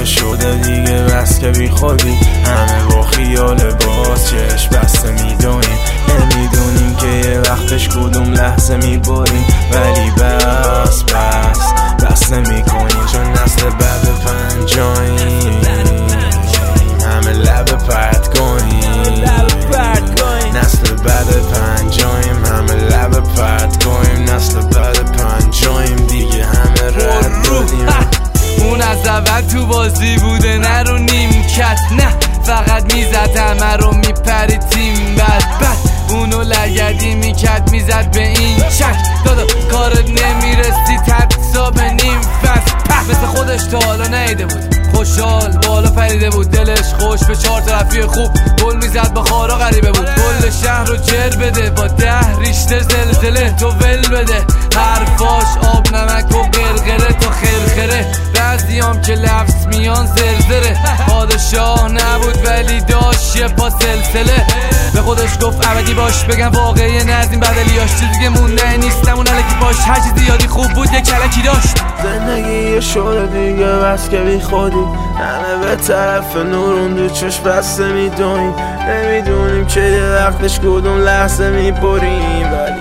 شده دیگه بس که بی خودی، همه با خیال باز چشم بسته میدونیم، نمیدونیم که یه وقتش کدوم لحظه میبریم، ولی بس نمیکنیم چون نسل بعد پنجاییم، همه لب پرت کنیم، نسل بعد پنجاییم، همه لب پرت کنیم، نسل بعد پنجاییم دیگه همه رد دادیم. اون از اول تو بازی بوده نه رو نیمکت، نه فقط میزد همه رو میپرید تیم بد اونو لگدی میکرد میزد به این چک دادا کارت نمیرسی تدسا به نیم فست مثل خودش تا حالا نیده بود، خوشحال بالا پریده بود، دلش خوش به 4 تا رفیق خوب گل میزد با خارا غریبه بود، کل شهر رو جر بده با 10 ریشتر زلزله تو ول بده، حرفاش آب نمک و قرقره تا خرخره، بعضیام که لفظ میان زرزره، پادشاه نبود ولی داشت یه پا سلسله، به خودش گفت ابدی باش، بگم واقعی نه از این بدلیاش، چیزی که مونده نیستم اون الکی باش، هر چیزی یادی خوب بود یه کلکی داشت. زندگی شده دیگه بس که بی خودی، همه به طرف نورون دو چشم بسته میدونیم، نمیدونیم که یه وقتش کدوم لحظه میبریم، ولی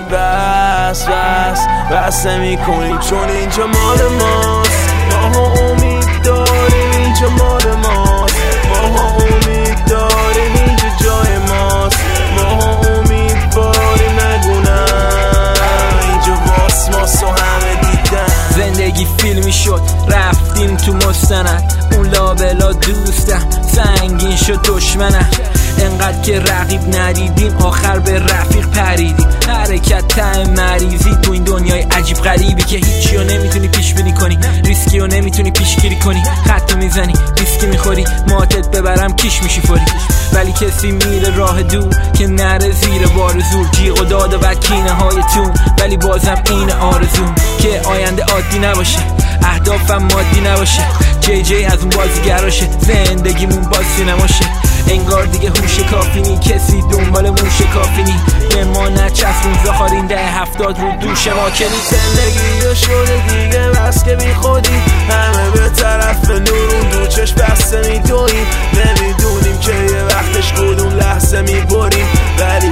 بس نمیکنیم چون اینجا مال ماست، ماها امید داریم اینجا مال ماست، ماها امید داریم اینجا جای ماست، ماها امیدواریم نگونم اینجا واس ماست و همه دیدن. زندگی فیلمی شد رفتیم تو مستند، اون لابلا دوستم سنگین شد دشمنم، انقدر که رقیب ندیدیم آخر به رفیق پریدیم، حرکت ته مریضی تو این دنیای عجیب غریبی که هیچی رو نمیتونی پیش بینی کنی، ریسکی رو نمیتونی پیشگیری کنی، خطو میزنی ریسکی میخوری، ماتت ببرم کیش میشی فوری، ولی کسی میره راه دور که نره زیر بار زور، جیغ و داد و کینه های تون، ولی بازم این آرزوم که آینده عادی نباشه، اهدافم مادی نباشه، جی از اون بازیگراشه، زندگیمون باز سینماشه، انگار دیگه هوش کافی نی، کسی دنبال موش کافی نی، به ما نچسبون زخارین 70 رو دوش ما کنی. زندگی شده دیگه بس که بی خودی، همه به طرف نورون دو چشم بسته میدونیم، نمیدونیم که یه وقتش کدوم لحظه میبریم، ولی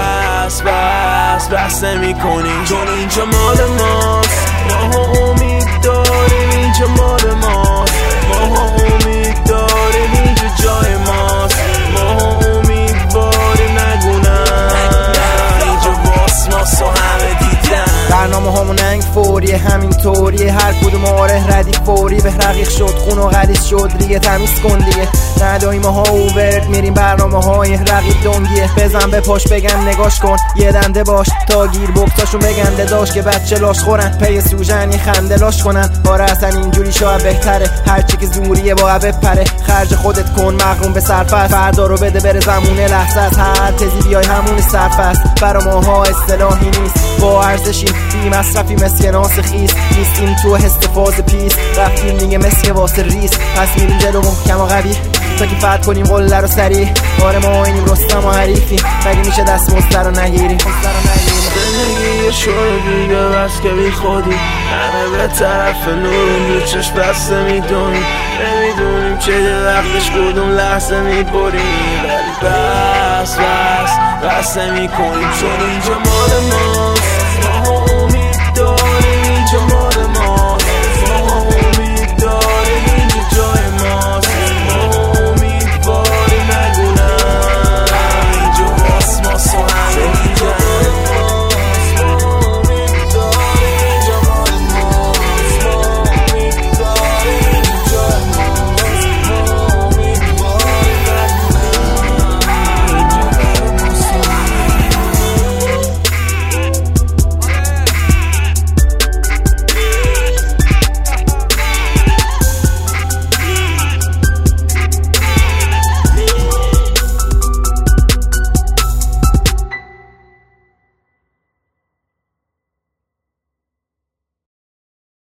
بس نمیکنیم چون اینجا مال ماست، ماها امید داریم اینجا مال ماست، ماها امید داریم اینجا جای ماست، ماها امیدواریم نگونم اینجا واس ماست و همه دیدن. برنامه همون انگ فوریه همینطوریه، هر کدوم آره ردی فوری به رقیق شد، خون و غلیظ شد ریگه تمیز کن دیگه، نداییم ها اوورد میریم برنامه های رقیب دنگیه، بزن به پاش بگن نگاش کن یه دنده باش تا گیر بکتاشون بگنده داشت که بچه لاش خورن پی سوژن یه خنده لاش کنن، آره اصلا اینجوری شاید بهتره، هرچی که زوریه باید بپره، خرج خودت کن مغروم به صرف، فردا رو بده بره زمونه لحظه از هر تزی بیای همون صرف است، برا ماها اصطلاحی نیست با ارزشیم، بی مصرفی مسک ناس خیس نیستیم تو استفاز پیس، رفتیم دیگه مسک واسه ریس، پس میریم جلو محکم و قوی تا که فتح کنیم قله رو سریع، آره ما اینیم رستم و حریفی، مگه میشه دست مستر رو نگیریم. زندگی شده دیگه بس که بی خودی، همه به طرف نورون دو چشم بسته میدونیم، نمیدونیم که یه وقتش کدوم لحظه میبریم، ولی بس نمیکنیم چون اینجا مال ماست، ماها امید